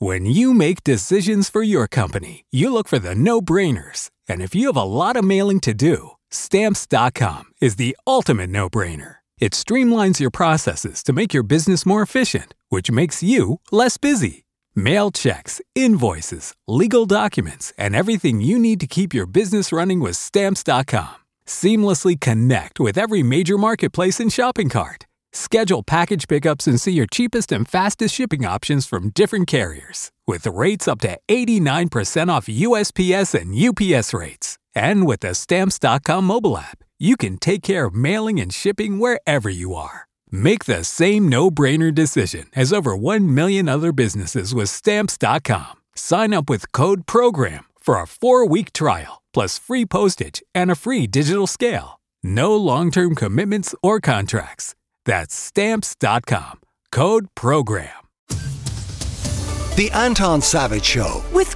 When you make decisions for your company, you look for the no-brainers. And if you have a lot of mailing to do, Stamps.com is the ultimate no-brainer. It streamlines your processes to make your business more efficient, which makes you less busy. Mail checks, invoices, legal documents, and everything you need to keep your business running with Stamps.com. Seamlessly connect with every major marketplace and shopping cart. Schedule package pickups and see your cheapest and fastest shipping options from different carriers, with rates up to 89% off USPS and UPS rates. And with the Stamps.com mobile app, you can take care of mailing and shipping wherever you are. Make the same no-brainer decision as over 1 million other businesses with Stamps.com. Sign up with code PROGRAM for a 4-week trial, plus free postage and a free digital scale. No long-term commitments or contracts. That's Stamps.com. Code PROGRAM. The Anton Savage Show with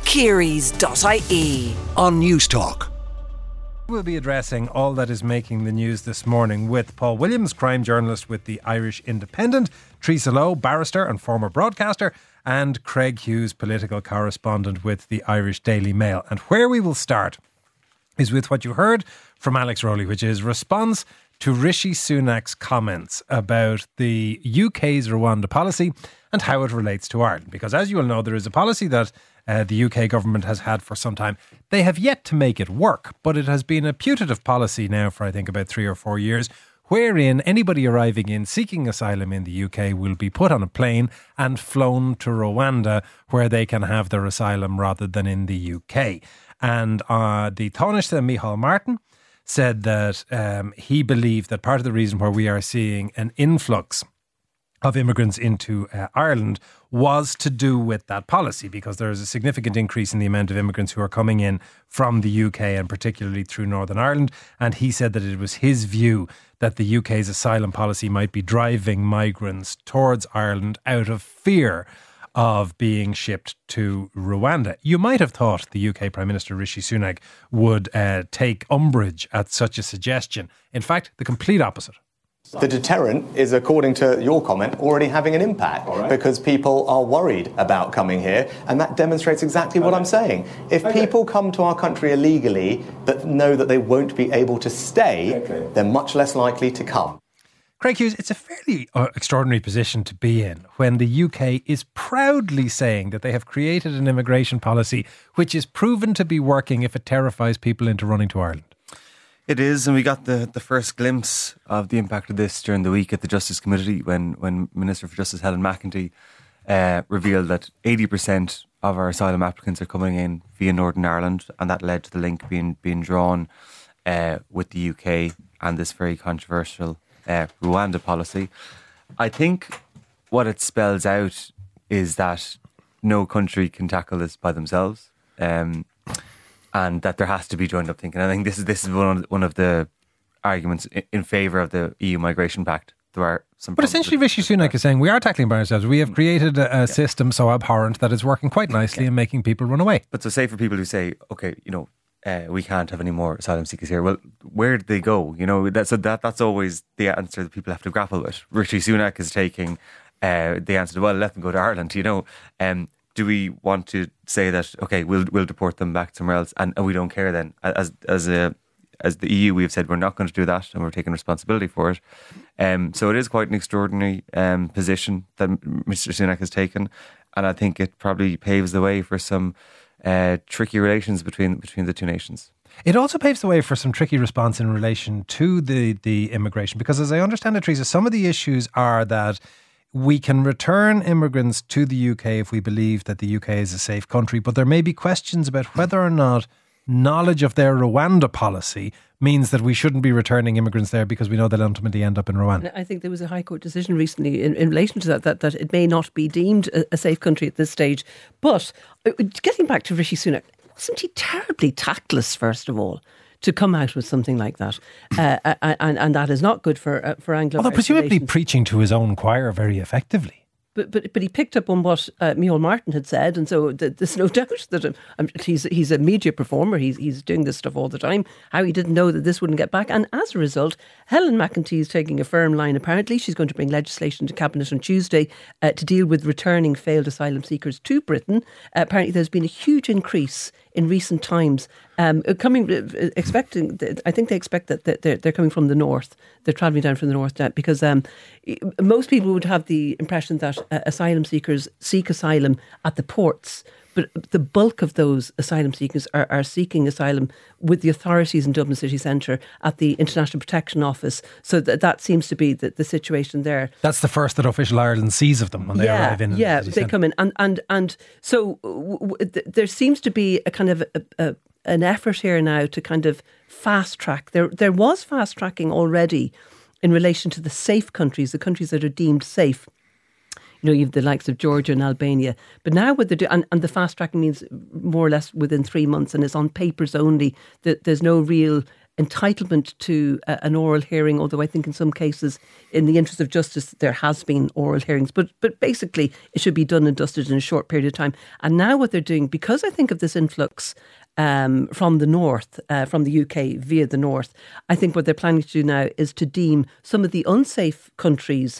Kearys.ie on News Talk. We'll be addressing all that is making the news this morning with Paul Williams, crime journalist with the Irish Independent, Teresa Lowe, barrister and former broadcaster, and Craig Hughes, political correspondent with the Irish Daily Mail. And where we will start is with what you heard from Alex Rowley, which is response to Rishi Sunak's comments about the UK's Rwanda policy and how it relates to Ireland. Because as you will know, there is a policy that the UK government has had for some time. They have yet to make it work, but it has been a putative policy now for I think about 3 or 4 years, wherein anybody arriving in seeking asylum in the UK will be put on a plane and flown to Rwanda, where they can have their asylum rather than in the UK. And the Taoiseach Micheál Martin said that he believed that part of the reason why we are seeing an influx of immigrants into Ireland was to do with that policy, because there is a significant increase in the amount of immigrants who are coming in from the UK and particularly through Northern Ireland. And he said that it was his view that the UK's asylum policy might be driving migrants towards Ireland out of fear of being shipped to Rwanda. You might have thought the UK Prime Minister Rishi Sunak would take umbrage at such a suggestion. In fact, the complete opposite. The deterrent is, according to your comment, already having an impact because people are worried about coming here, and that demonstrates exactly what I'm saying. If people come to our country illegally but know that they won't be able to stay, they're much less likely to come. Craig Hughes, it's a fairly extraordinary position to be in when the UK is proudly saying that they have created an immigration policy which is proven to be working if it terrifies people into running to Ireland. It is, and we got the first glimpse of the impact of this during the week at the Justice Committee when Minister for Justice Helen McEntee revealed that 80% of our asylum applicants are coming in via Northern Ireland, and that led to the link being drawn with the UK and this very controversial Rwanda policy. I think what it spells out is that no country can tackle this by themselves. And that there has to be joined up thinking. I think this is one of the arguments in favour of the EU Migration Pact. There are some, but essentially, Rishi Sunak is saying we are tackling by ourselves. We have created a system so abhorrent that is working quite nicely and making people run away. But so, say for people who say, okay, we can't have any more asylum seekers here. Well, where did they go? That's always the answer that people have to grapple with. Rishi Sunak is taking the answer to, well, let them go to Ireland. Do we want to say that, okay, we'll deport them back somewhere else and we don't care then? As the EU, we've said we're not going to do that and we're taking responsibility for it. So it is quite an extraordinary position that Mr. Sunak has taken, and I think it probably paves the way for some tricky relations between the two nations. It also paves the way for some tricky response in relation to the immigration, because as I understand it, Teresa, some of the issues are that we can return immigrants to the UK if we believe that the UK is a safe country, but there may be questions about whether or not knowledge of their Rwanda policy means that we shouldn't be returning immigrants there because we know they'll ultimately end up in Rwanda. I think there was a High Court decision recently in relation to that it may not be deemed a safe country at this stage. But getting back to Rishi Sunak, wasn't he terribly tactless, first of all, to come out with something like that? And that is not good for Anglo-Irish Although presumably relations. Preaching to his own choir very effectively. But he picked up on what Micheál Martin had said, and so there's no doubt that he's a media performer. He's doing this stuff all the time. How he didn't know that this wouldn't get back, and as a result, Helen McEntee is taking a firm line. Apparently, she's going to bring legislation to Cabinet on Tuesday to deal with returning failed asylum seekers to Britain. Apparently, there's been a huge increase in recent times. I think they expect that they're coming from the north. They're travelling down from the north because most people would have the impression that asylum seekers seek asylum at the ports. But the bulk of those asylum seekers are seeking asylum with the authorities in Dublin City Centre at the International Protection Office. So that seems to be the situation there. That's the first that Official Ireland sees of them when they arrive in. Yeah, they come in. And so there seems to be a kind of an effort here now to kind of fast track. There was fast tracking already in relation to the safe countries, the countries that are deemed safe. You know, you have the likes of Georgia and Albania. But now what they do, and the fast tracking means more or less within 3 months, and it's on papers only. There's no real entitlement to an oral hearing, although I think in some cases, in the interest of justice, there has been oral hearings. But basically, it should be done and dusted in a short period of time. And now what they're doing, because I think of this influx from the north, from the UK via the north, I think what they're planning to do now is to deem some of the unsafe countries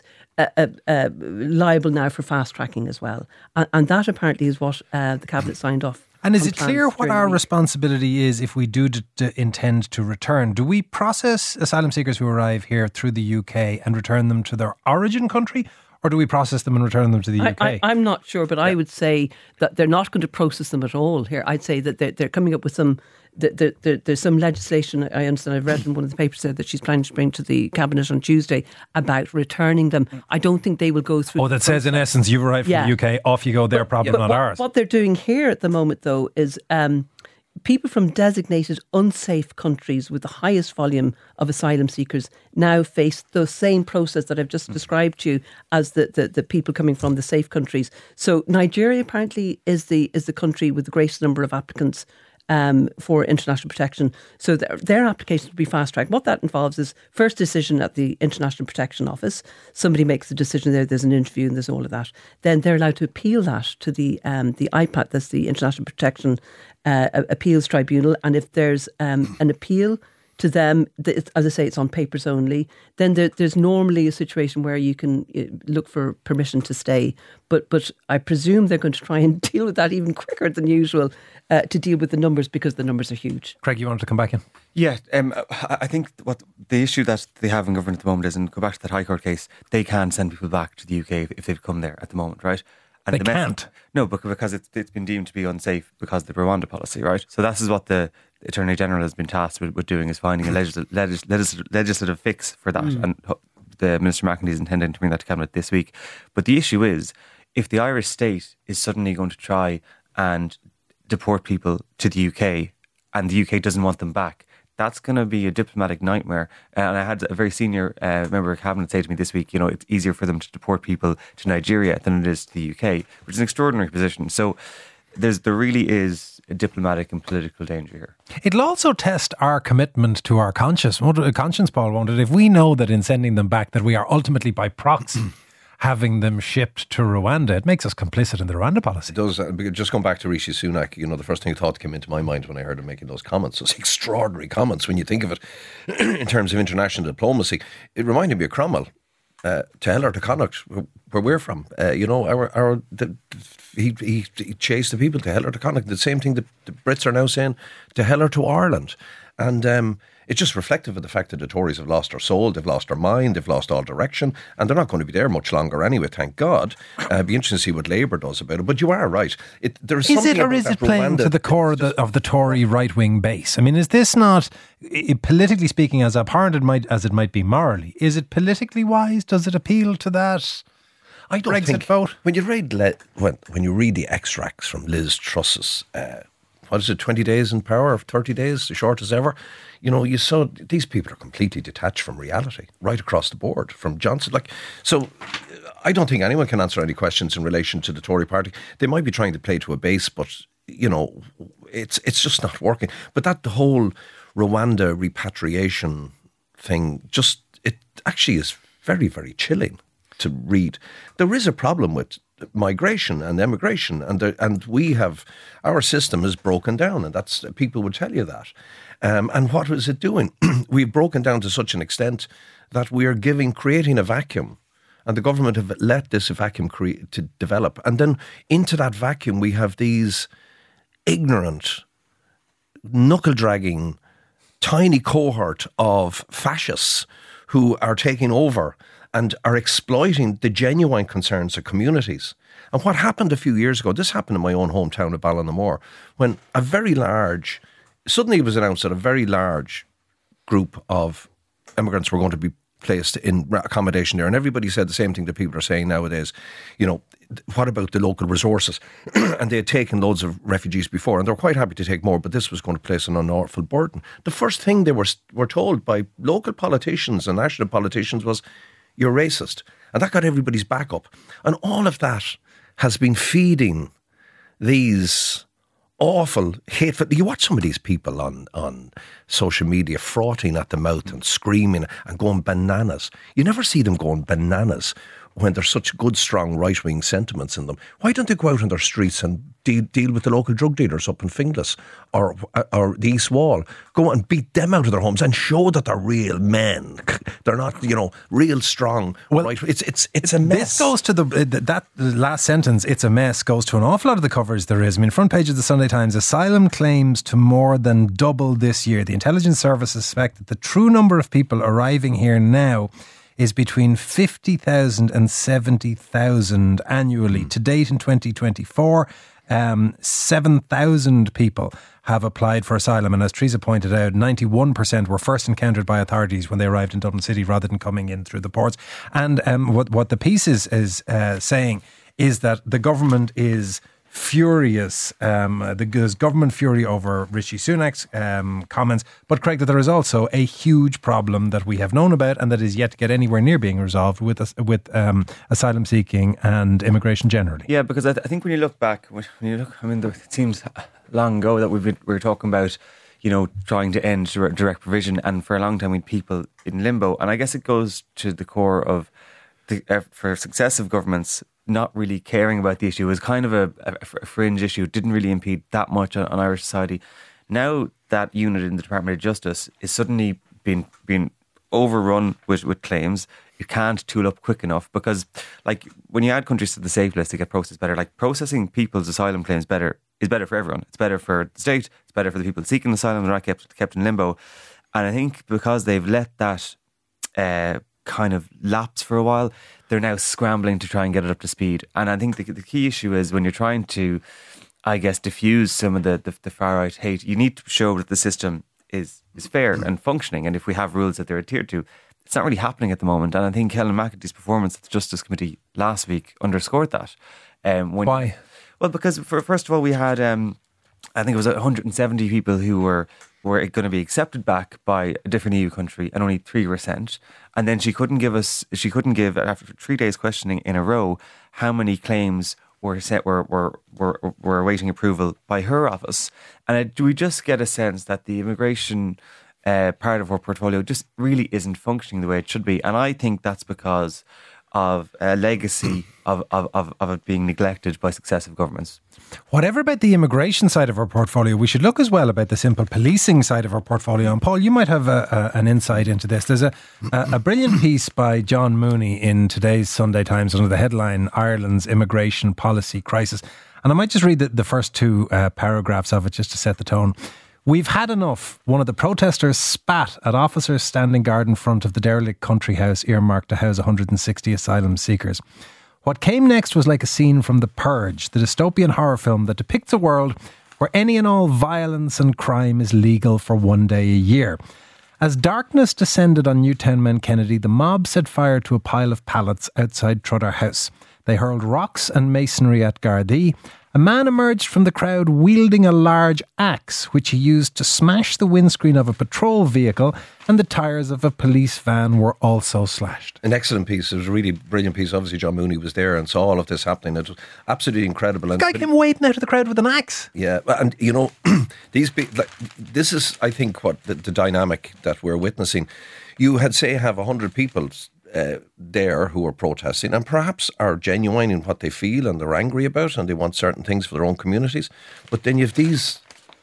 liable now for fast tracking as well. And that apparently is what the Cabinet signed off. And is it clear what our responsibility is if we do intend to return? Do we process asylum seekers who arrive here through the UK and return them to their origin country? Or do we process them and return them to the UK? I'm not sure, but I would say that they're not going to process them at all here. I'd say that they're coming up with some... There's some legislation, I understand, I've read in one of the papers said that she's planning to bring to the Cabinet on Tuesday about returning them. I don't think they will go through... Oh, that says in essence, you've arrived from the UK, off you go, their problem, not ours. What they're doing here at the moment, though, is... people from designated unsafe countries with the highest volume of asylum seekers now face the same process that I've just described to you as the people coming from the safe countries. So Nigeria apparently is the country with the greatest number of applicants for international protection. So their applications will be fast-tracked. What that involves is first decision at the International Protection Office. Somebody makes the decision there's an interview and there's all of that. Then they're allowed to appeal that to the IPAT, that's the International Protection Appeals Tribunal. And if there's an appeal to them, as I say, it's on papers only, then there's normally a situation where you can look for permission to stay. But I presume they're going to try and deal with that even quicker than usual to deal with the numbers, because the numbers are huge. Craig, you wanted to come back in? Yeah, I think what the issue that they have in government at the moment is, and go back to that High Court case, they can send people back to the UK if they've come there at the moment, right? And they can't? No, because it's been deemed to be unsafe because of the Rwanda policy, right? So this is what the Attorney General has been tasked with doing, is finding a legislative fix for that. And the Minister McEntee is intending to bring that to Cabinet this week. But the issue is, if the Irish state is suddenly going to try and deport people to the UK and the UK doesn't want them back, that's going to be a diplomatic nightmare. And I had a very senior member of Cabinet say to me this week, you know, it's easier for them to deport people to Nigeria than it is to the UK, which is an extraordinary position. So there really is a diplomatic and political danger here. It'll also test our commitment to our conscience, Paul, won't it? If we know that in sending them back that we are ultimately by proxy having them shipped to Rwanda, it makes us complicit in the Rwanda policy. It does. Just going back to Rishi Sunak, you know, the first thing I thought came into my mind when I heard him making those comments, those extraordinary comments when you think of it in terms of international diplomacy. It reminded me of Cromwell. To hell or to Connacht, where we're from. You know, he chased the people to hell or to Connacht. The same thing the Brits are now saying, to hell or to Ireland. And it's just reflective of the fact that the Tories have lost their soul, they've lost their mind, they've lost all direction, and they're not going to be there much longer anyway, thank God. It'd be interesting to see what Labour does about it. But you are right. Is it playing to the core of the Tory right-wing base? I mean, is this not, politically speaking, as abhorrent as it might be morally, is it politically wise? Does it appeal to that I don't Brexit think, vote? When you read the extracts from Liz Truss's 20 days in power, 30 days, the shortest ever, you know, you saw these people are completely detached from reality right across the board, from Johnson. So I don't think anyone can answer any questions in relation to the Tory party. They might be trying to play to a base, but, you know, it's just not working. But the whole Rwanda repatriation thing, it actually is very, very chilling. to read. There is a problem with migration and immigration, and we have, our system is broken down, and that's, people would tell you that. And what is it doing? We've broken down to such an extent that we are creating a vacuum. And the government have let this vacuum to develop. And then into that vacuum, we have these ignorant, knuckle-dragging, tiny cohort of fascists who are taking over and are exploiting the genuine concerns of communities. And what happened a few years ago, this happened in my own hometown of Ballinamoor, when suddenly it was announced that a very large group of immigrants were going to be placed in accommodation there, and everybody said the same thing that people are saying nowadays. What about the local resources? And they had taken loads of refugees before, and they were quite happy to take more, but this was going to place an awful burden. The first thing they were told by local politicians and national politicians was, you're racist. And that got everybody's back up. And all of that has been feeding these awful, hateful. You watch some of these people on social media frothing at the mouth and screaming and going bananas. You never see them going bananas when there's such good, strong right-wing sentiments in them. Why don't they go out on their streets and deal with the local drug dealers up in Finglas or the East Wall? Go and beat them out of their homes and show that they're real men. They're not, real strong. Well, right? It's a mess. This goes to that last sentence, it's a mess, goes to an awful lot of the coverage there is. I mean, front page of the Sunday Times, asylum claims to more than double this year. The intelligence services suspect that the true number of people arriving here now is between 50,000 and 70,000 annually. To date in 2024, 7,000 people have applied for asylum. And as Teresa pointed out, 91% were first encountered by authorities when they arrived in Dublin City rather than coming in through the ports. And what the piece is saying is that the government is furious. There's government fury over Rishi Sunak's comments. But Craig, that there is also a huge problem that we have known about and that is yet to get anywhere near being resolved with asylum seeking and immigration generally. Yeah, because I think when you look back, it seems long ago that we were talking about, trying to end direct provision, and for a long time we had people in limbo. And I guess it goes to the core of for successive governments not really caring about the issue. It was kind of a fringe issue. It didn't really impede that much on Irish society. Now that unit in the Department of Justice is suddenly being overrun with claims. You can't tool up quick enough because, when you add countries to the safe list to get processed better, processing people's asylum claims is better for everyone. It's better for the state. It's better for the people seeking asylum. They're not kept in limbo. And I think because they've let that kind of lapse for a while, they're now scrambling to try and get it up to speed. And I think the key issue is when you're trying to, I guess, diffuse some of the far-right hate, you need to show that the system is fair and functioning. And if we have rules that they're adhered to, it's not really happening at the moment. And I think Helen McEntee's performance at the Justice Committee last week underscored that. Why? Well, because first of all, we had, I think it was 170 people who were going to be accepted back by a different EU country, and only 3 were sent. And then she couldn't give, after 3 days questioning in a row, how many claims were awaiting approval by her office. And do we just get a sense that the immigration part of our portfolio just really isn't functioning the way it should be? And I think that's because of a legacy of it being neglected by successive governments. Whatever about the immigration side of our portfolio, we should look as well about the simple policing side of our portfolio. And Paul, you might have an insight into this. There's a brilliant piece by John Mooney in today's Sunday Times under the headline, Ireland's Immigration Policy Crisis. And I might just read the first 2 paragraphs of it just to set the tone. We've had enough. One of the protesters spat at officers standing guard in front of the derelict country house earmarked to house 160 asylum seekers. What came next was like a scene from The Purge, the dystopian horror film that depicts a world where any and all violence and crime is legal for one day a year. As darkness descended on Newtown Kennedy, the mob set fire to a pile of pallets outside Trudder House. They hurled rocks and masonry at Gardaí. A man emerged from the crowd wielding a large axe, which he used to smash the windscreen of a patrol vehicle, and the tyres of a police van were also slashed. An excellent piece. It was a really brilliant piece. Obviously, John Mooney was there and saw all of this happening. It was absolutely incredible. The guy came wading out of the crowd with an axe. Yeah, and these this is, I think, what the dynamic that we're witnessing. You had, say, have 100 people there who are protesting and perhaps are genuine in what they feel and they're angry about and they want certain things for their own communities. But then you have this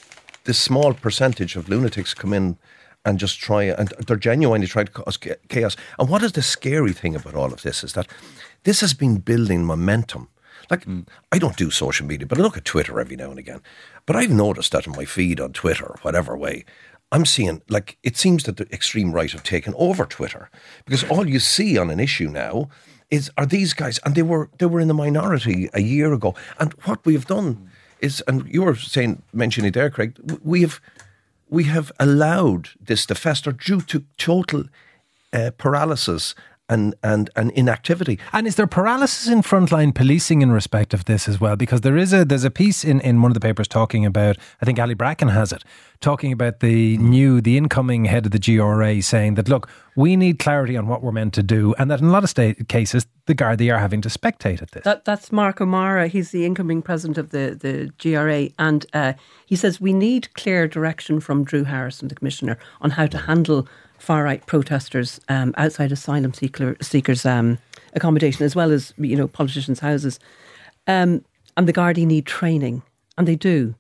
small percentage of lunatics come in and just try, and they're genuinely trying to cause chaos. And what is the scary thing about all of this is that this has been building momentum. Like, I don't do social media, but I look at Twitter every now and again. But I've noticed that in my feed on Twitter, or whatever way, I'm seeing, like, it seems that the extreme right have taken over Twitter. Because all you see on an issue now are these guys, and they were in the minority a year ago. And what we've done is, and you were mentioning there, Craig, we have allowed this to fester due to total paralysis and inactivity. And is there paralysis in frontline policing in respect of this as well? Because there's a piece in one of the papers talking about, I think Ali Bracken has it, talking about the incoming head of the GRA saying that, look, we need clarity on what we're meant to do, and that in a lot of cases, the Gardaí are having to spectate at this. That's Mark O'Mara. He's the incoming president of the GRA, and he says we need clear direction from Drew Harrison, the commissioner, on how to handle far-right protesters outside asylum seekers' accommodation, as well as, politicians' houses. And the Gardaí need training, and they do.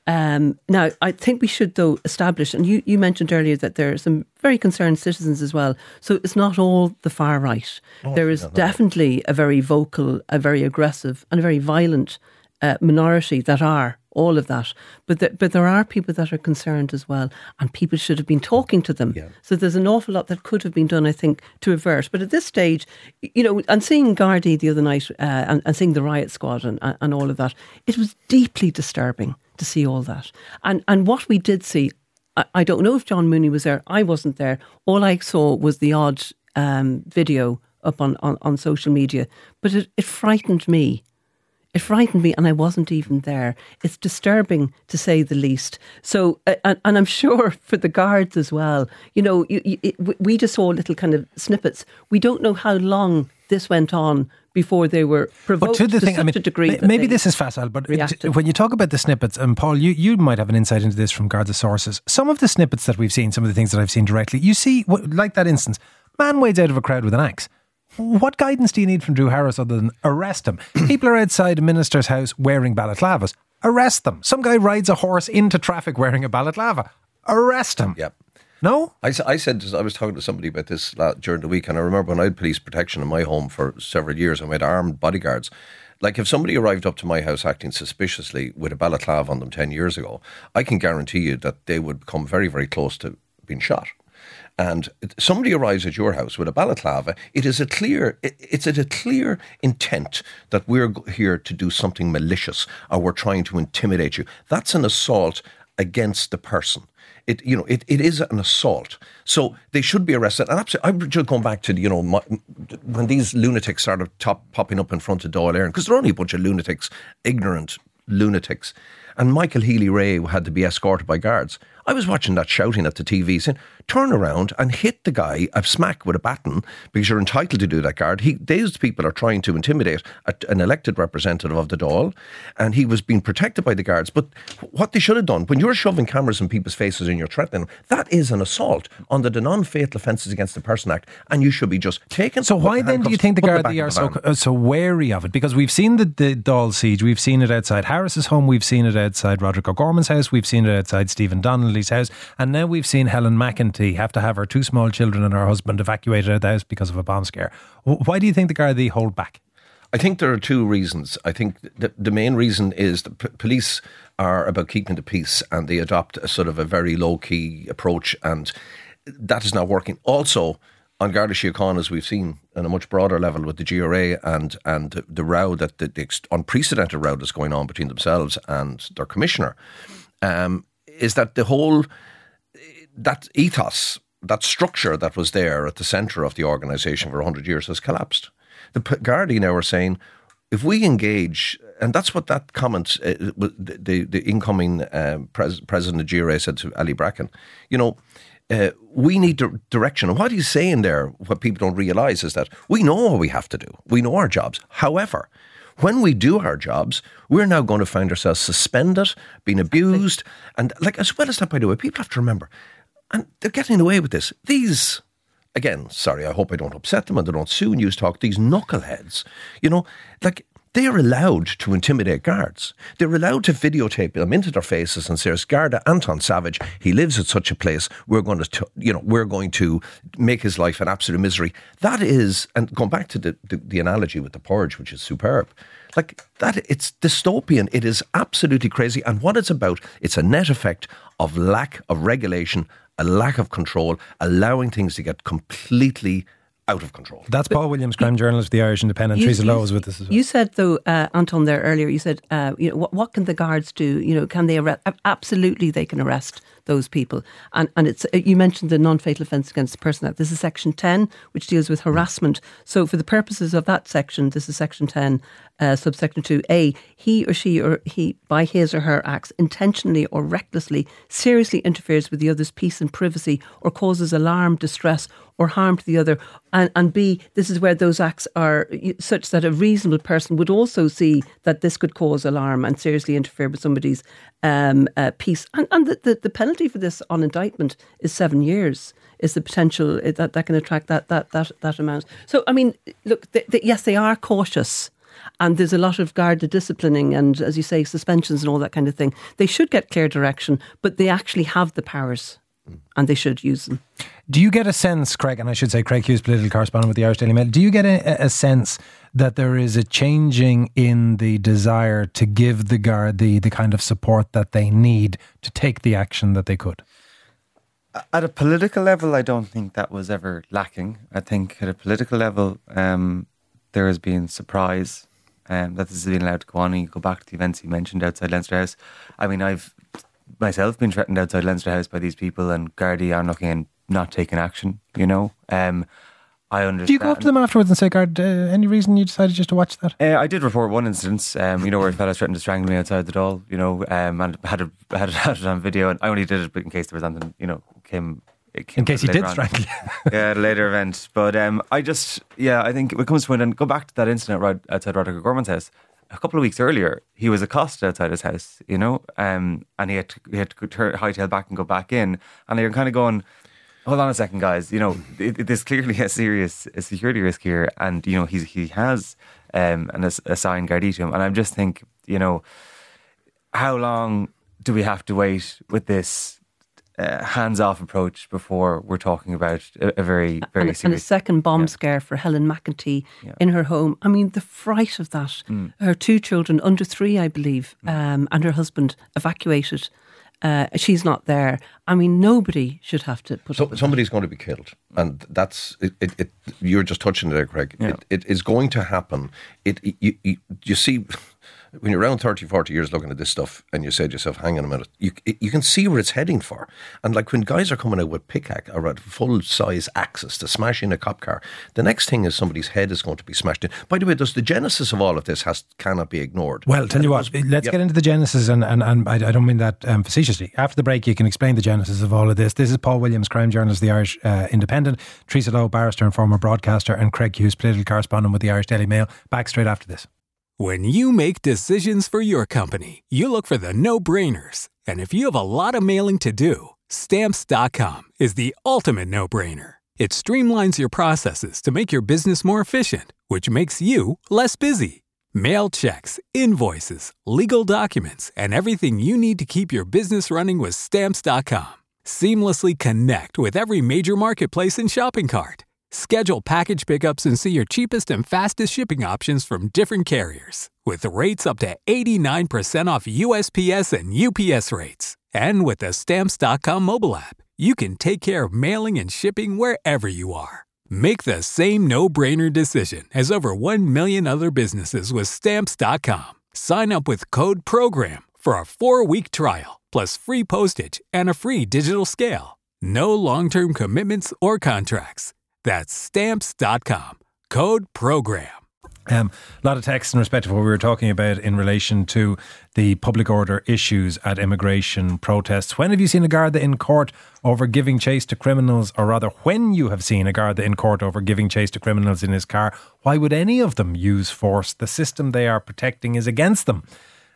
Now, I think we should, though, establish, and you mentioned earlier that there are some very concerned citizens as well. So it's not all the far right. There is definitely a very vocal, a very aggressive, and a very violent minority that are all of that. But there are people that are concerned as well, and people should have been talking to them. Yeah. So there's an awful lot that could have been done, I think, to avert. But at this stage, and seeing Gardaí the other night and seeing the riot squad and all of that, it was deeply disturbing to see all that. And what we did see, I don't know if John Mooney was there. I wasn't there. All I saw was the odd video up on social media. But it frightened me. It frightened me, and I wasn't even there. It's disturbing, to say the least. So, and I'm sure for the guards as well, we just saw little kind of snippets. We don't know how long this went on before they were provoked to such a degree. Maybe this is facile, but when you talk about the snippets, and Paul, you might have an insight into this from Garda sources. Some of the snippets that we've seen, some of the things that I've seen directly, you see, like that instance, man wades out of a crowd with an axe. What guidance do you need from Drew Harris other than arrest him? People are outside a minister's house wearing balaclavas. Arrest them. Some guy rides a horse into traffic wearing a balaclava. Arrest him. Yep. No? I was talking to somebody about this during the week, and I remember when I had police protection in my home for several years, and we had armed bodyguards. Like, if somebody arrived up to my house acting suspiciously with a balaclava on them 10 years ago, I can guarantee you that they would come very, very close to being shot. And somebody arrives at your house with a balaclava, it's a clear intent that we're here to do something malicious, or we're trying to intimidate you. That's an assault against the person. It is an assault. So they should be arrested. And I'm just going back to, when these lunatics started popping up in front of Dáil Éireann, because they're only a bunch of lunatics, ignorant lunatics. And Michael Healy-Rae had to be escorted by guards. I was watching that shouting at the TV saying, turn around and hit the guy a smack with a baton, because you're entitled to do that, guard. These people are trying to intimidate an elected representative of the Dáil, and he was being protected by the guards. But what they should have done, when you're shoving cameras in people's faces and you're threatening them, that is an assault under the Non-Fatal Offences Against the Person Act, and you should be just taken. So why then do you think the Gardaí are so wary of it? Because we've seen the Dáil siege, we've seen it outside Harris's home, we've seen it outside Roderick O'Gorman's house, we've seen it outside Stephen Donnelly's house, and now we've seen Helen McEntee have to have her 2 small children and her husband evacuated out of the house because of a bomb scare. Why do you think the Gardaí hold back? I think there are 2 reasons. I think the main reason is the police are about keeping the peace, and they adopt a sort of a very low-key approach, and that is not working. Also, on Garda Síochána, as we've seen on a much broader level with the GRA and the row, the unprecedented row that's going on between themselves and their commissioner, is that the whole, that ethos, that structure that was there at the centre of the organisation for 100 years has collapsed. The Gardaí now are saying, if we engage, and that's what that comment, the incoming president of GRA said to Ali Bracken, we need direction. And what he's saying there, what people don't realise, is that we know what we have to do. We know our jobs. However, when we do our jobs, we're now going to find ourselves suspended, being abused. And as well as that, by the way, people have to remember, and they're getting away with this, these again, sorry, I hope I don't upset them and they don't sue News Talk, these knuckleheads, like, they are allowed to intimidate guards. They're allowed to videotape them into their faces and say, Garda Anton Savage, he lives at such a place, we're going to make his life an absolute misery. That is, and going back to the analogy with the purge, which is superb, like that, it's dystopian. It is absolutely crazy. And what it's about, it's a net effect of lack of regulation, a lack of control, allowing things to get completely out of control. That's Paul Williams, crime journalist of the Irish Independent. Teresa Lowe is with us as well. You said, though, Anton, there earlier, you said, what can the guards do? Can they arrest? Absolutely, they can arrest those people. And it's you mentioned the non-fatal offence against the Person Act. This is Section 10, which deals with harassment. So for the purposes of that section, this is Section 10, subsection 2A, he or she or he, by his or her acts, intentionally or recklessly, seriously interferes with the other's peace and privacy or causes alarm, distress or harm to the other. And B, this is where those acts are such that a reasonable person would also see that this could cause alarm and seriously interfere with somebody's peace. And the penalty for this on indictment is 7 years. Is the potential that can attract that amount. So, I mean, look, yes, they are cautious. And there's a lot of Garda disciplining and, as you say, suspensions and all that kind of thing. They should get clear direction, but they actually have the powers and they should use them. Do you get a sense, Craig, and I should say Craig Hughes, political correspondent with the Irish Daily Mail, do you get a sense that there is a changing in the desire to give the Guard the kind of support that they need to take the action that they could? At a political level, I don't think that was ever lacking. I think at a political level, there has been surprise that this has been allowed to go on. And you go back to the events you mentioned outside Leinster House. I mean, I've myself been threatened outside Leinster House by these people, and Gardaí are looking and not taking action, I understand. Do you go up to them afterwards and say, Guard, any reason you decided just to watch that? I did report one instance, where a fella threatened to strangle me outside the Dáil, and had it on video, and I only did it in case there was something, came in case he did strangle you. Yeah, at a later event. But I think it comes to it, and go back to that incident right outside Roderick O'Gorman's house. A couple of weeks earlier, he was accosted outside his house, and he had to hightail back and go back in, and you're kind of going, hold on a second, guys. There's clearly a serious security risk here, and he has an assigned Gardaí to him, and I just think, how long do we have to wait with this hands-off approach before we're talking about a very, very serious... And a second bomb scare for Helen McEntee in her home. I mean, the fright of that. Her 2 children, under 3, I believe, and her husband evacuated. She's not there. I mean, nobody should have to put up with somebody's going to be killed, and that's it. You're just touching there, Craig. Yeah. It is going to happen. You see, when you're around 30, 40 years looking at this stuff and you say to yourself, hang on a minute, you can see where it's heading for. And like when guys are coming out with pickaxe or a full-size axes to smash in a cop car, the next thing is somebody's head is going to be smashed in. By the way, the genesis of all of this cannot be ignored. Well, tell you what, let's get into the genesis, and I don't mean that facetiously. After the break, you can explain the genesis of all of this. This is Paul Williams, crime journalist of the Irish Independent, Teresa Lowe, barrister and former broadcaster, and Craig Hughes, political correspondent with the Irish Daily Mail. Back straight after this. When you make decisions for your company, you look for the no-brainers. And if you have a lot of mailing to do, Stamps.com is the ultimate no-brainer. It streamlines your processes to make your business more efficient, which makes you less busy. Mail checks, invoices, legal documents, and everything you need to keep your business running with Stamps.com. Seamlessly connect with every major marketplace and shopping cart. Schedule package pickups and see your cheapest and fastest shipping options from different carriers, with rates up to 89% off USPS and UPS rates. And with the Stamps.com mobile app, you can take care of mailing and shipping wherever you are. Make the same no-brainer decision as over 1 million other businesses with Stamps.com. Sign up with code PROGRAM for a 4-week trial, plus free postage and a free digital scale. No long-term commitments or contracts. That's Stamps.com. Code PROGRAM. A lot of text in respect of what we were talking about in relation to the public order issues at immigration protests. When have you seen a Garda in court over giving chase to criminals, or rather when you have seen a Garda in court over giving chase to criminals in his car, why would any of them use force? The system they are protecting is against them.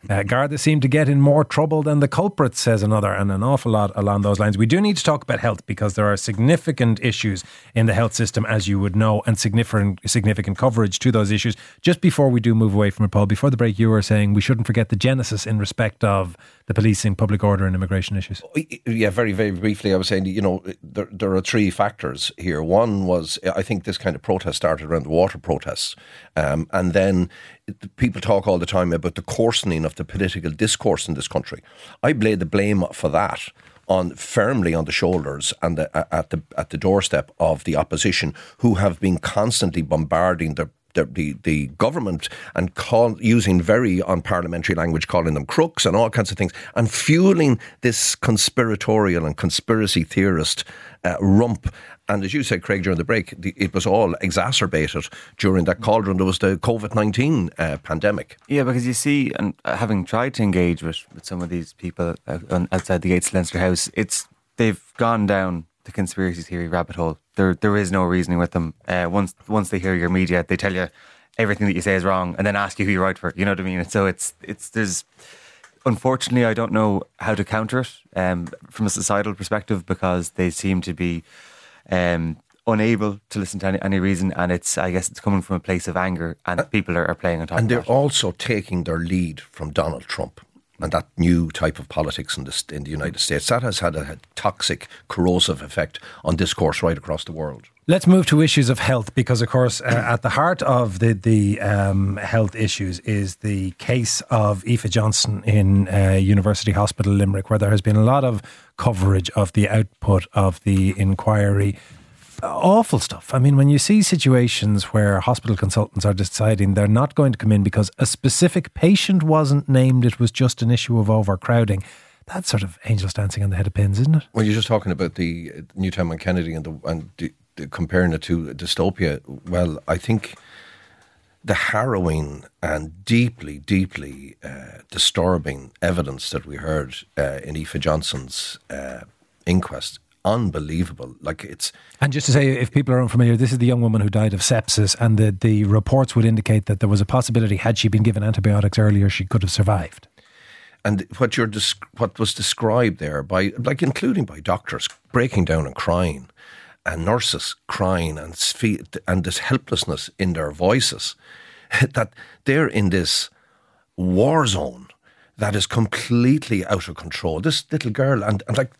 Garda seem to get in more trouble than the culprits, says another, and an awful lot along those lines. We do need to talk about health because there are significant issues in the health system, as you would know, and significant coverage to those issues. Just before we do move away from it, Paul, before the break, you were saying we shouldn't forget the genesis in respect of the policing, public order and immigration issues. Yeah, very, very briefly, I was saying, there are three factors here. One was, I think this kind of protest started around the water protests. And then people talk all the time about the coarsening of the political discourse in this country. I lay the blame for that firmly on the shoulders and at the doorstep of the opposition, who have been constantly bombarding the government and using very unparliamentary language, calling them crooks and all kinds of things, and fueling this conspiratorial and conspiracy theorist rump. And as you said, Craig, during the break, it was all exacerbated during that cauldron. There was the COVID-19 pandemic. Yeah, because you see, and having tried to engage with some of these people outside the gates of Leinster House, they've gone down the conspiracy theory rabbit hole. There is no reasoning with them. Once they hear your media, they tell you everything that you say is wrong and then ask you who you write for. You know what I mean? So there's... Unfortunately, I don't know how to counter it from a societal perspective, because they seem to be unable to listen to any reason, and I guess it's coming from a place of anger, and people are playing on top of that. And they're also taking their lead from Donald Trump and that new type of politics in the United States. That has had a toxic, corrosive effect on discourse right across the world. Let's move to issues of health, because, of course, at the heart of the health issues is the case of Aoife Johnston in University Hospital Limerick, where there has been a lot of coverage of the output of the inquiry. Awful stuff. I mean, when you see situations where hospital consultants are deciding they're not going to come in because a specific patient wasn't named, it was just an issue of overcrowding. That's sort of angels dancing on the head of pins, isn't it? Well, you're just talking about the Newtown and Kennedy and comparing it to dystopia. Well, I think the harrowing and deeply, deeply disturbing evidence that we heard in Aoife Johnston's inquest, unbelievable. And just to say, if people are unfamiliar, this is the young woman who died of sepsis, and the reports would indicate that there was a possibility, had she been given antibiotics earlier, she could have survived. And what was described there by, including by doctors, breaking down and crying, and nurses crying, and this helplessness in their voices, that they're in this war zone that is completely out of control. This little girl, and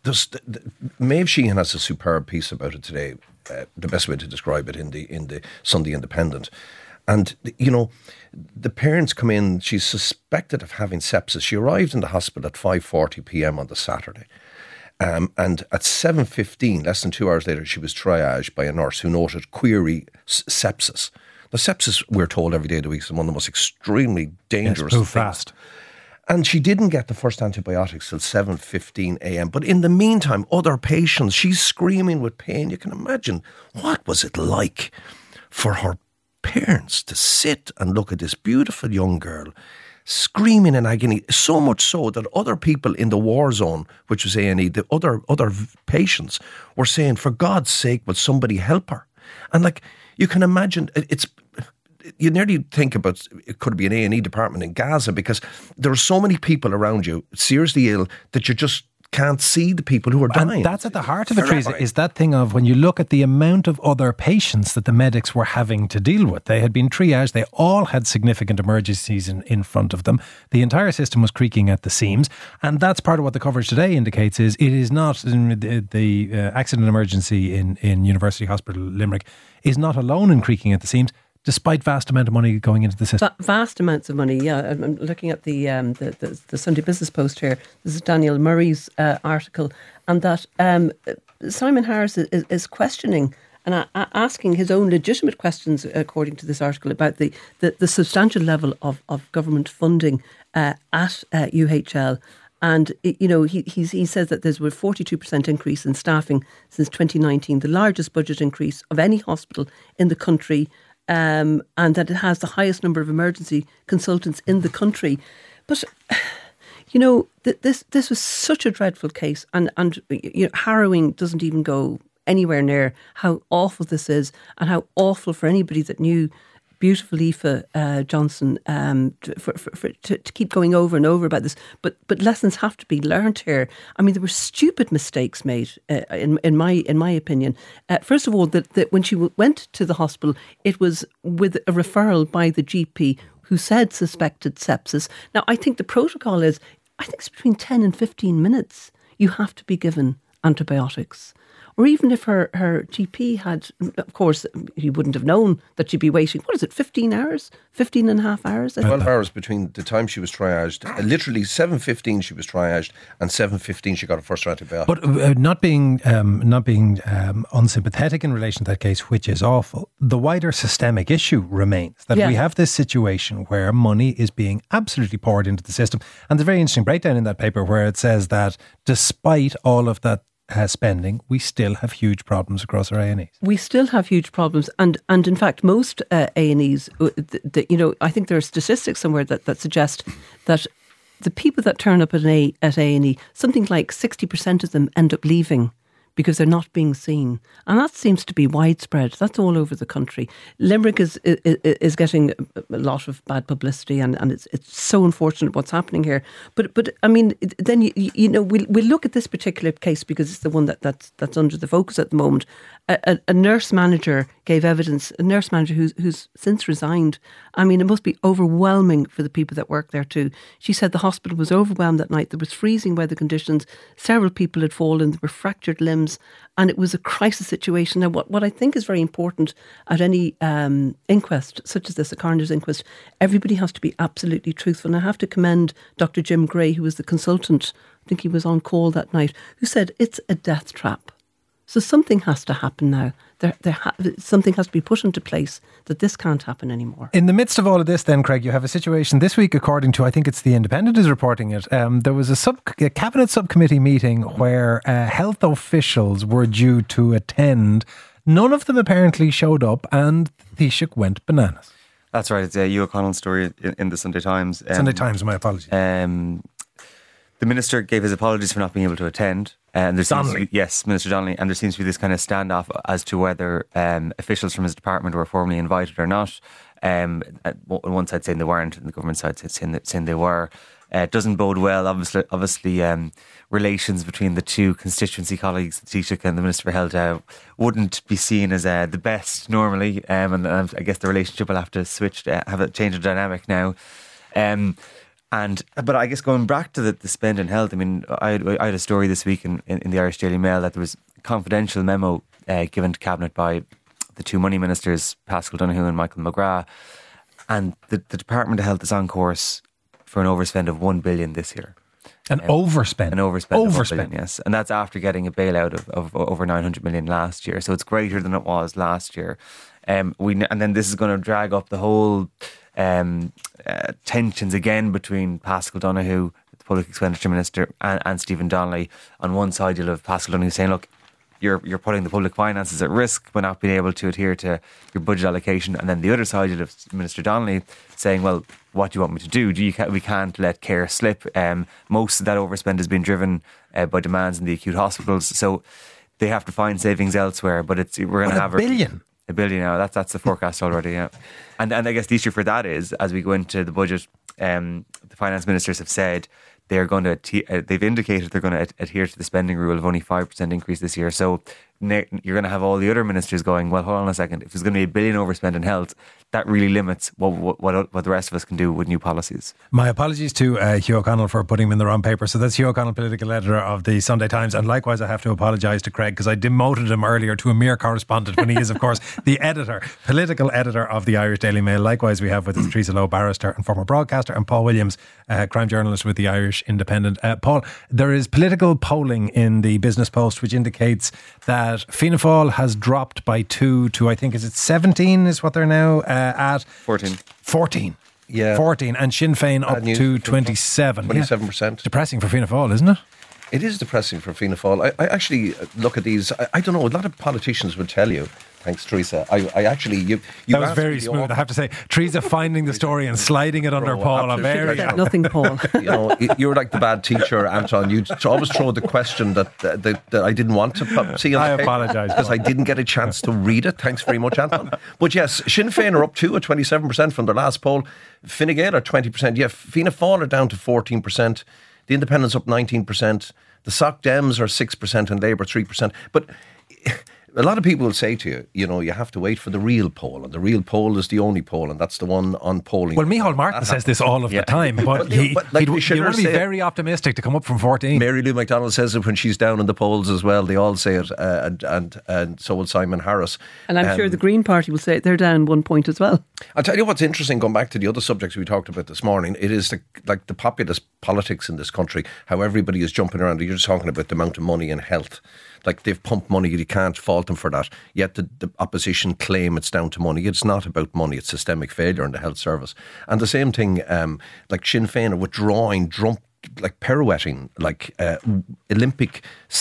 Maeve Sheehan has a superb piece about it today, the best way to describe it in the Sunday Independent. And, the parents come in, she's suspected of having sepsis. She arrived in the hospital at 5:40 p.m. on the Saturday. And at 7:15, less than 2 hours later, she was triaged by a nurse who noted query sepsis. The sepsis, we're told every day of the week, is one of the most extremely dangerous things. Fast. And she didn't get the first antibiotics till 7:15 a.m. But in the meantime, other patients, she's screaming with pain. You can imagine, what was it like for her parents to sit and look at this beautiful young girl screaming in agony, so much so that other people in the war zone, which was A&E, the other patients were saying, for God's sake, would somebody help her? And you can imagine, you nearly think about it could be an A&E department in Gaza, because there are so many people around you seriously ill that you just can't see the people who are dying. And that's at the heart of it, Teresa, is that thing of when you look at the amount of other patients that the medics were having to deal with. They had been triaged. They all had significant emergencies in front of them. The entire system was creaking at the seams. And that's part of what the coverage today indicates is it is not the accident emergency in University Hospital Limerick is not alone in creaking at the seams, despite vast amount of money going into the system. Vast amounts of money, yeah. I'm looking at the Sunday Business Post here. This is Daniel Murray's article, and that Simon Harris is questioning and asking his own legitimate questions, according to this article, about the substantial level of government funding at UHL. And, he says that there's a 42% increase in staffing since 2019, the largest budget increase of any hospital in the country, and that it has the highest number of emergency consultants in the country. But, this was such a dreadful case, and harrowing doesn't even go anywhere near how awful this is, and how awful for anybody that knew beautiful Aoife Johnson to keep going over and over about this. But lessons have to be learnt here. I mean, there were stupid mistakes made, in my opinion. First of all, that when she went to the hospital, it was with a referral by the GP who said suspected sepsis. Now, I think the protocol is, I think it's between 10 and 15 minutes you have to be given antibiotics. Or even if her GP had, of course, he wouldn't have known that she'd be waiting, 15 hours? 15 and a half hours? 12 hours between the time she was triaged. Literally 7:15 she was triaged and 7:15 she got her first antibiotic. But not being unsympathetic in relation to that case, which is awful, the wider systemic issue remains that we have this situation where money is being absolutely poured into the system. And there's a very interesting breakdown in that paper where it says that despite all of that spending, we still have huge problems across our A&Es. We still have huge problems, and in fact, most A&Es, I think there are statistics somewhere that suggest that the people that turn up at A&E, something like 60% of them end up leaving because they're not being seen, and that seems to be widespread. That's all over the country. Limerick is getting a lot of bad publicity, and it's so unfortunate what's happening here. But I mean, then we look at this particular case because it's the one that's under the focus at the moment. A nurse manager gave evidence. A nurse manager who's since resigned. I mean, it must be overwhelming for the people that work there too. She said the hospital was overwhelmed that night. There was freezing weather conditions. Several people had fallen. There were fractured limbs, and it was a crisis situation. Now, what I think is very important at any inquest such as this, a coroner's inquest, everybody has to be absolutely truthful. And I have to commend Dr. Jim Gray, who was the consultant. I think he was on call that night, who said it's a death trap. So something has to happen now. Something has to be put into place that this can't happen anymore. In the midst of all of this then, Craig, you have a situation this week, according to, I think it's The Independent is reporting it, there was a cabinet subcommittee meeting where health officials were due to attend. None of them apparently showed up, and the Taoiseach went bananas. That's right. It's a Hugh O'Connell story in the Sunday Times. Sunday Times, my apologies. The Minister gave his apologies for not being able to attend. And yes, Minister Donnelly. And there seems to be this kind of standoff as to whether officials from his department were formally invited or not. On one side saying they weren't, and the government side saying they were. It doesn't bode well, obviously relations between the two constituency colleagues, the Taoiseach and the Minister for Health, wouldn't be seen as the best normally. And I guess the relationship will have to have a change of dynamic now. But I guess going back to the spend in health, I mean, I had a story this week in the Irish Daily Mail that there was a confidential memo given to Cabinet by the two money ministers, Paschal Donoghue and Michael McGrath, and the Department of Health is on course for an overspend of 1 billion this year. An overspend? Of 1 billion, yes. And that's after getting a bailout of over 900 million last year. So it's greater than it was last year. And then this is going to drag up the whole tensions again between Paschal Donoghue, the Public Expenditure Minister, and Stephen Donnelly. On one side, you'll have Paschal Donoghue saying, look, you're putting the public finances at risk by not being able to adhere to your budget allocation. And then the other side, you'll have Minister Donnelly saying, well, what do you want me to do? We can't let care slip. Most of that overspend has been driven by demands in the acute hospitals. So they have to find savings elsewhere. But we're going to have $1 billion. $1 billion now. That's the forecast already, yeah. And I guess the issue for that is, as we go into the budget, the finance ministers have said they're going to, they've indicated they're going to adhere to the spending rule of only 5% increase this year. So you're going to have all the other ministers going, well, hold on a second, if there's going to be $1 billion overspend in health, that really limits what the rest of us can do with new policies. My apologies to Hugh O'Connell for putting him in the wrong paper. So that's Hugh O'Connell, political editor of the Sunday Times. And likewise, I have to apologise to Craig because I demoted him earlier to a mere correspondent when he is, of course, the political editor of the Irish Daily Mail. Likewise, we have with us Teresa Lowe, barrister and former broadcaster, and Paul Williams, crime journalist with the Irish Independent. Paul, there is political polling in the Business Post which indicates that Fianna Fáil has dropped by 2 to, I think, is it 17 is what they're now at? 14. Yeah. 14. And Sinn Féin up to 27. 27%. Depressing for Fianna Fáil, isn't it? It is depressing for Fianna Fáil. I actually look at these. I don't know. A lot of politicians would tell you. Thanks, Teresa. I actually you that was very smooth. I have to say, Teresa finding the story and sliding it under Paul. I'm very nothing, Paul. You're like the bad teacher, Anton. You always throw the question that I didn't want to see. I apologise because I didn't get a chance to read it. Thanks very much, Anton. But yes, Sinn Féin are up at 27% from their last poll. Fine Gael are 20%. Yeah, Fianna Fáil are down to 14%. The Independents up 19%. The Soc Dems are 6% and Labour 3%. But a lot of people will say to you, you have to wait for the real poll, and the real poll is the only poll, and that's the one on polling. Well, Micheál Martin says this all of the time, but you want to be very optimistic to come up from 14. Mary Lou McDonald says it when she's down in the polls as well. They all say it, and so will Simon Harris. And I'm sure the Green Party will say they're down 1 point as well. I'll tell you what's interesting, going back to the other subjects we talked about this morning, it is the populist politics in this country, how everybody is jumping around. You're just talking about the amount of money in health. Like, they've pumped money, you can't fault them for that. Yet the opposition claim it's down to money. It's not about money, it's systemic failure in the health service. And the same thing, like Sinn Féin are withdrawing, pirouetting, Olympic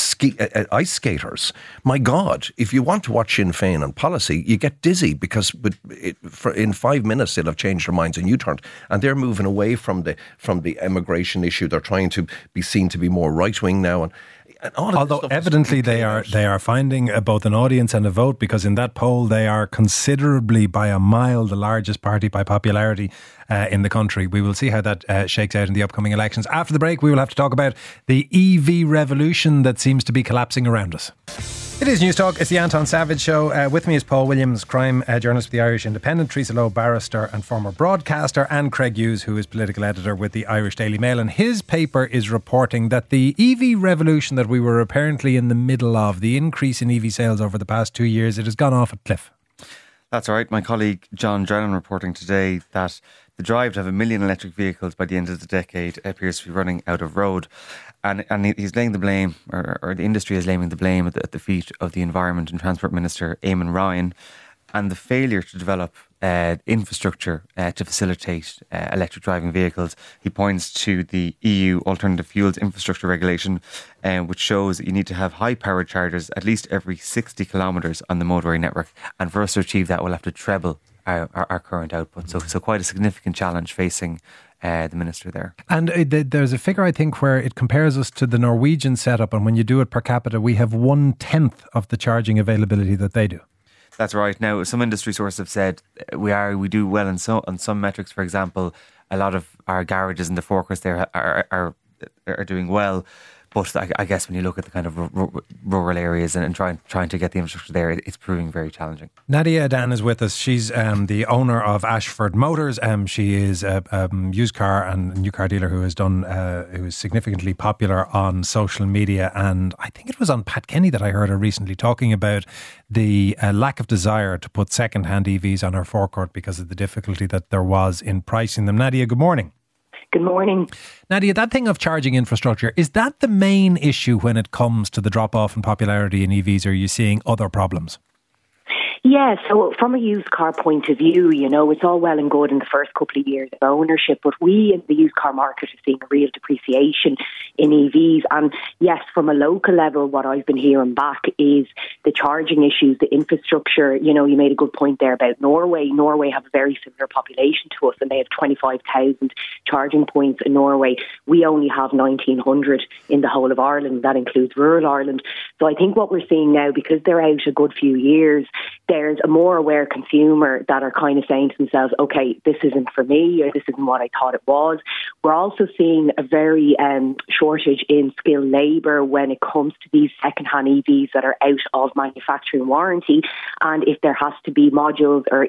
ice skaters. My God, if you want to watch Sinn Féin on policy, you get dizzy, because in 5 minutes they'll have changed their minds and U-turned. And they're moving away from the immigration issue. They're trying to be seen to be more right-wing now. And although evidently they are finding both an audience and a vote, because in that poll they are considerably, by a mile, the largest party by popularity in the country. We will see how that shakes out in the upcoming elections. After the break, we will have to talk about the EV revolution that seems to be collapsing around us. It is News Talk. It's the Anton Savage Show. With me is Paul Williams, crime journalist with the Irish Independent, Teresa Lowe, barrister and former broadcaster, and Craig Hughes, who is political editor with the Irish Daily Mail. And his paper is reporting that the EV revolution that we were apparently in the middle of, the increase in EV sales over the past 2 years, it has gone off a cliff. That's right. My colleague John Drennan reporting today that the drive to have 1 million electric vehicles by the end of the decade appears to be running out of road. And he's laying the blame, or the industry is laying the blame at the feet of the Environment and Transport Minister, Eamon Ryan, and the failure to develop infrastructure to facilitate electric driving vehicles. He points to the EU Alternative Fuels Infrastructure Regulation, which shows that you need to have high-powered chargers at least every 60 kilometres on the motorway network. And for us to achieve that, we'll have to treble our current output. So quite a significant challenge facing the minister there. And there's a figure, I think, where it compares us to the Norwegian setup, and when you do it per capita, we have 1/10 of the charging availability that they do. That's right. Now, some industry sources have said we do well on some metrics. For example, a lot of our garages in the forecourts there are doing well. But I guess when you look at the kind of rural areas and trying to get the infrastructure there, it's proving very challenging. Nadia Adan is with us. She's the owner of Ashford Motors. She is a used car and new car dealer who is significantly popular on social media. And I think it was on Pat Kenny that I heard her recently talking about the lack of desire to put second-hand EVs on her forecourt because of the difficulty that there was in pricing them. Nadia, good morning. Good morning. Nadia, that thing of charging infrastructure, is that the main issue when it comes to the drop-off in popularity in EVs, or are you seeing other problems? Yeah, so from a used car point of view, it's all well and good in the first couple of years of ownership, but we in the used car market are seeing a real depreciation in EVs. And yes, from a local level, what I've been hearing back is the charging issues, the infrastructure. You made a good point there about Norway. Norway have a very similar population to us, and they have 25,000 charging points in Norway. We only have 1,900 in the whole of Ireland. That includes rural Ireland. So I think what we're seeing now, because they're out a good few years, there's a more aware consumer that are kind of saying to themselves, okay, this isn't for me, or this isn't what I thought it was. We're also seeing a very shortage in skilled labour when it comes to these second-hand EVs that are out of manufacturing warranty. And if there has to be modules or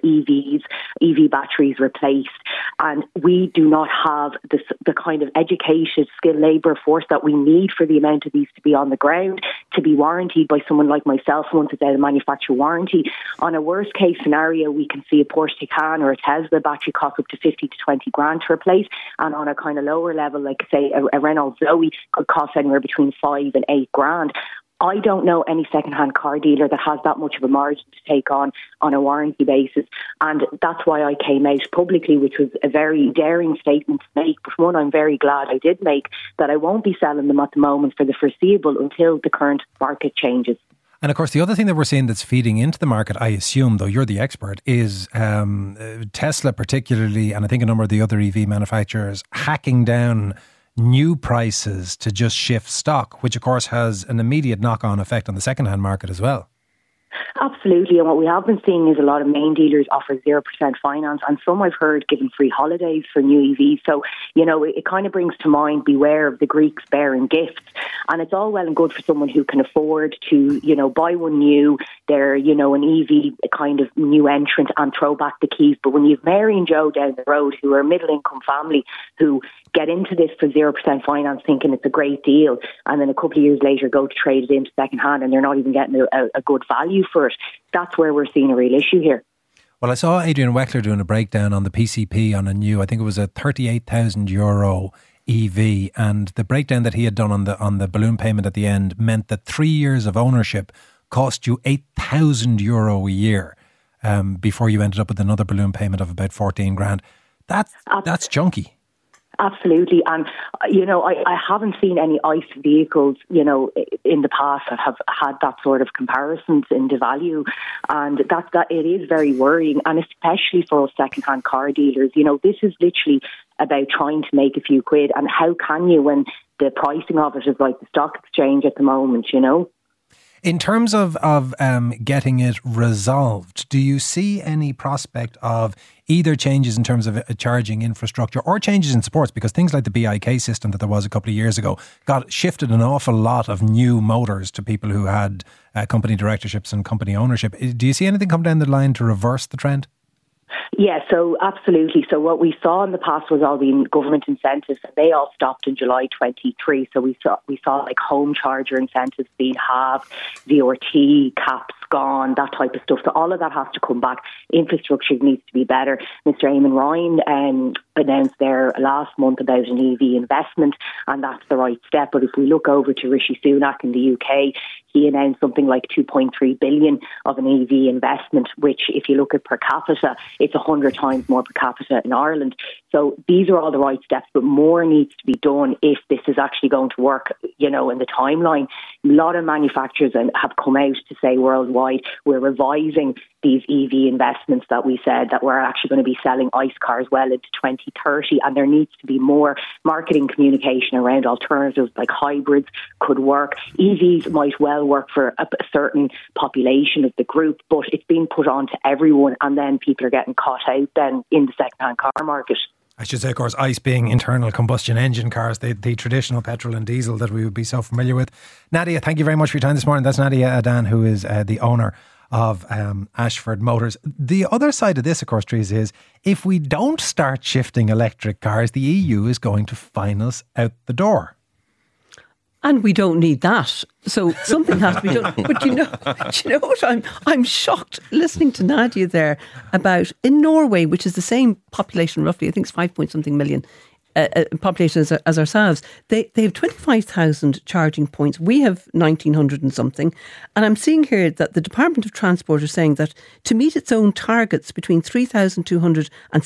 EV batteries replaced, and we do not have the kind of educated skilled labour force that we need for the amount of these to be on the ground, to be warranted by someone like myself once it's out of manufacturing warranty. On a worst case scenario, we can see a Porsche Taycan or a Tesla battery cost up to 50 to 20 grand to replace. And on a kind of lower level, like say a Renault Zoe could cost anywhere between 5 and 8 grand. I don't know any second-hand car dealer that has that much of a margin to take on a warranty basis. And that's why I came out publicly, which was a very daring statement to make, but one I'm very glad I did make, that I won't be selling them at the moment for the foreseeable until the current market changes. And of course, the other thing that we're seeing that's feeding into the market, I assume, though you're the expert, is Tesla particularly, and I think a number of the other EV manufacturers, hacking down new prices to just shift stock, which of course has an immediate knock-on effect on the second-hand market as well. Absolutely, and what we have been seeing is a lot of main dealers offer 0% finance, and some I've heard giving free holidays for new EVs. So, it kind of brings to mind, beware of the Greeks bearing gifts. And it's all well and good for someone who can afford to, buy one new, they're, an EV kind of new entrant and throw back the keys. But when you've Mary and Joe down the road who are a middle-income family who get into this for 0% finance thinking it's a great deal, and then a couple of years later go to trade it into second-hand and they're not even getting a good value for it, that's where we're seeing a real issue here. Well, I saw Adrian Weckler doing a breakdown on the PCP on a new, I think it was a €38,000 EV, and the breakdown that he had done on the balloon payment at the end meant that 3 years of ownership cost you €8,000 a year before you ended up with another balloon payment of about 14 grand. That's junky. Absolutely. And, I haven't seen any ICE vehicles, in the past that have had that sort of comparisons in the value. And that it is very worrying. And especially for us second-hand car dealers, this is literally about trying to make a few quid. And how can you when the pricing of it is like the stock exchange at the moment, In terms of getting it resolved, do you see any prospect of either changes in terms of charging infrastructure or changes in supports? Because things like the BIK system that there was a couple of years ago shifted an awful lot of new motors to people who had company directorships and company ownership. Do you see anything come down the line to reverse the trend? Yeah, so absolutely. So what we saw in the past was all the government incentives, and they all stopped in July 23. So we saw like home charger incentives being halved, VRT caps gone, that type of stuff. So all of that has to come back. Infrastructure needs to be better. Mr. Eamon Ryan announced there last month about an EV investment, and that's the right step. But if we look over to Rishi Sunak in the UK, he announced something like 2.3 billion of an EV investment, which if you look at per capita, it's 100 times more per capita in Ireland. So these are all the right steps, but more needs to be done if this is actually going to work, in the timeline. A lot of manufacturers have come out to say worldwide, we're revising these EV investments that we said that we're actually going to be selling ICE cars well into 2030, and there needs to be more marketing communication around alternatives like hybrids could work. EVs might well work for a certain population of the group, but it's being put on to everyone, and then people are getting caught out then in the second-hand car market. I should say, of course, ICE being internal combustion engine cars, the traditional petrol and diesel that we would be so familiar with. Nadia, thank you very much for your time this morning. That's Nadia Adan, who is the owner of Ashford Motors. The other side of this, of course, Teresa, is if we don't start shifting electric cars, the EU is going to fine us out the door. And we don't need that. So something has to be done. But do you know what? I'm shocked listening to Nadia there about in Norway, which is the same population roughly, I think it's 5-point-something million population as ourselves. They have 25,000 charging points. We have 1,900 and something. And I'm seeing here that the Department of Transport is saying that to meet its own targets between 3,200 and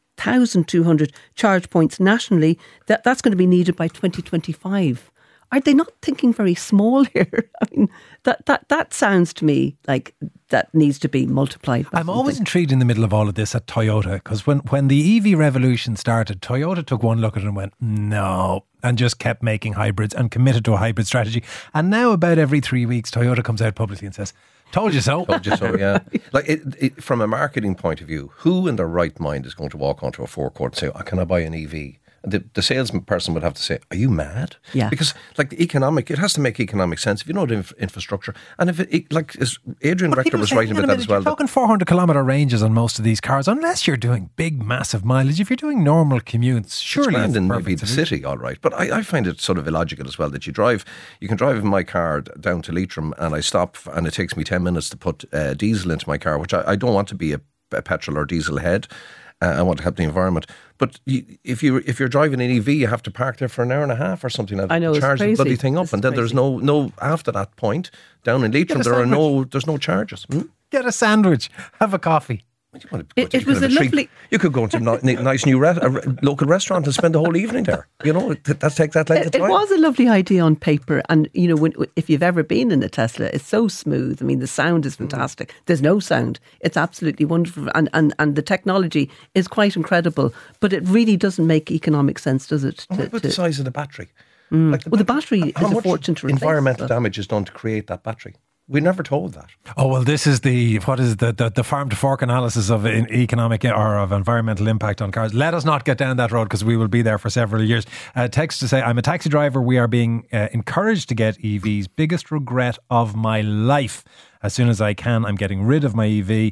6,200 charge points nationally, that's going to be needed by 2025. Are they not thinking very small here? I mean, that sounds to me like that needs to be multiplied by I'm always intrigued in the middle of all of this at Toyota, because when the EV revolution started, Toyota took one look at it and went, no, and just kept making hybrids and committed to a hybrid strategy. And now about every 3 weeks, Toyota comes out publicly and says, told you so. Told you so, yeah. Like from a marketing point of view, who in their right mind is going to walk onto a forecourt and say, can I buy an EV? The salesperson would have to say, are you mad? Yeah. Because like it has to make economic sense. If you know the infrastructure, and if as Adrian Weckler was writing about that as well. You're talking 400 kilometre ranges on most of these cars, unless you're doing big, massive mileage. If you're doing normal commutes, surely it's maybe the city, all right. But I find it sort of illogical as well that you can drive in my car down to Leitrim and I stop and it takes me 10 minutes to put diesel into my car, which I don't want to be a petrol or diesel head. and want to help the environment. But if you're driving an EV, you have to park there for an hour and a half or something. I know, charge it's the bloody crazy. thing up, It's and then crazy. there's no after that point down in Leitrim. There's no charges. Get a sandwich, have a coffee. It was a lovely. You could go into a nice new local restaurant and spend the whole evening there. You know, that takes that length of It time. was a lovely idea on paper, and you know, if you've ever been in a Tesla, it's so smooth. I mean, the sound is fantastic. There's no sound; it's absolutely wonderful, and the technology is quite incredible. But it really doesn't make economic sense, does it? What about the size of the battery? Well, the battery How is a much fortune to replace. environmental damage is done to create that battery? We're never told that. Oh, well, this is the farm to fork analysis of economic or of environmental impact on cars. Let us not get down that road because we will be there for several years. Text to say, I'm a taxi driver. We are being encouraged to get EVs. Biggest regret of my life. As soon as I can, I'm getting rid of my EV.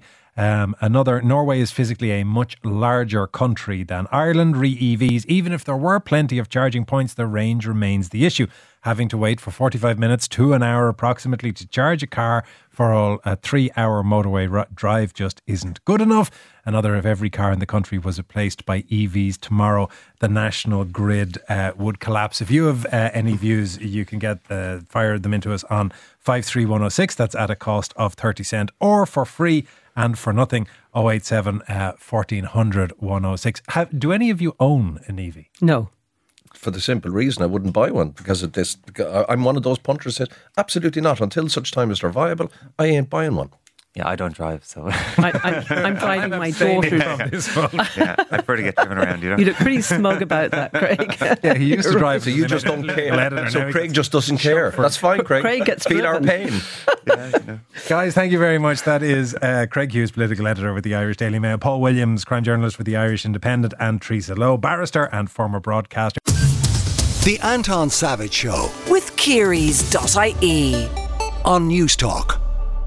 Norway is physically a much larger country than Ireland. Re-EVs, even if there were plenty of charging points, the range remains the issue. Having to wait for 45 minutes to an hour approximately to charge a car for a 3-hour motorway drive just isn't good enough. Another, if every car in the country was replaced by EVs tomorrow, the national grid would collapse. If you have any views, you can fire them into us on 53106. That's at a cost of 30 cents, or for free and for nothing, 087 1400 106. Do any of you own an EV? No. For the simple reason I wouldn't buy one because of this. I'm one of those punters that said, absolutely not. Until such time as they're viable, I ain't buying one. Yeah, I don't drive, so I'm driving my daughter. yeah, I prefer to get driven around. You know, You look pretty smug about that, Craig. Yeah, he used to drive. So you just don't care. So Craig just doesn't care. That's fine, Craig. Craig gets Feel our driven. pain. Guys, thank you very much. That is Craig Hughes, political editor with the Irish Daily Mail, Paul Williams, crime journalist with the Irish Independent, and Teresa Lowe, barrister and former broadcaster. The Anton Savage Show With Kearys.ie. on News Talk.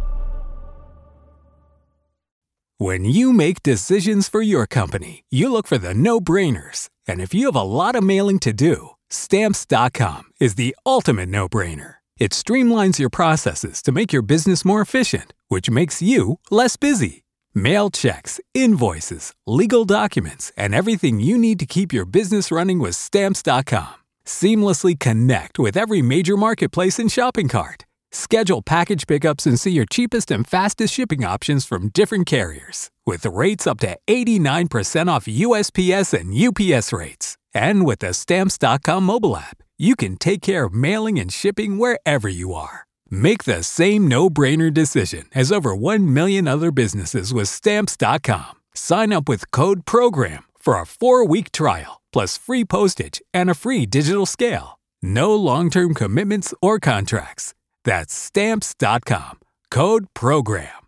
When you make decisions for your company, you look for the no-brainers. And if you have a lot of mailing to do, Stamps.com is the ultimate no-brainer. It streamlines your processes to make your business more efficient, which makes you less busy. Mail checks, invoices, legal documents, and everything you need to keep your business running with Stamps.com. Seamlessly connect with every major marketplace and shopping cart. Schedule package pickups and see your cheapest and fastest shipping options from different carriers, with rates up to 89% off USPS and UPS rates. And with the Stamps.com mobile app, you can take care of mailing and shipping wherever you are. Make the same no-brainer decision as over 1 million other businesses with Stamps.com. Sign up with code PROGRAM for a 4-week trial, plus free postage and a free digital scale. No long-term commitments or contracts. That's Stamps.com. Code PROGRAM.